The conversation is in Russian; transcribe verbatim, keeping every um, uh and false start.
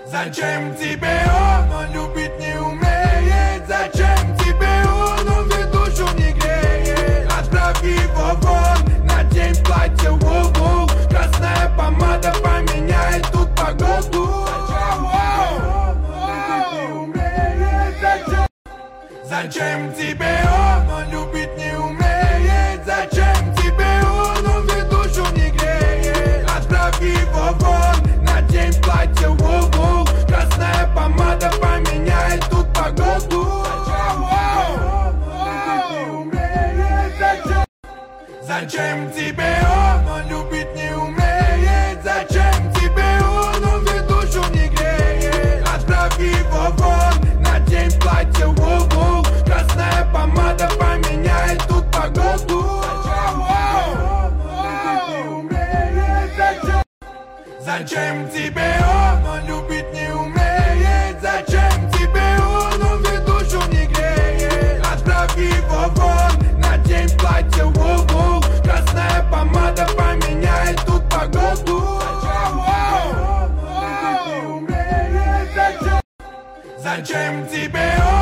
Зачем тебе он, он любить не умеет? Зачем тебе он, он ведь душу не греет? Отправь его вон, надень платье, воу-воу. Красная помада поменяет тут погоду. Зачем тебе он, он любить не умеет? Зачем тебе он, он ведь душу не греет? Отправь его вон, надень платье, воу-воу. Красная помада поменяет тут погоду. Зачем тебе он, он любить не умеет? Зачем тебе он, он ведь душу не греет? Отправь его вон, надень платье, воу-воу. Красная помада поменяет тут погоду. Зачем тебе он, он любить не умеет? Зачем тебе он, он ведь душу не греет? Отправь его вон, надень платье, воу-воу. Красная помада поменяет тут погоду. Зачем тебе он?